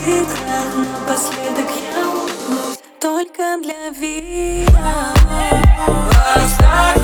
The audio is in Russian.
ветрах. Напоследок я улыбнусь только для вида. Оставь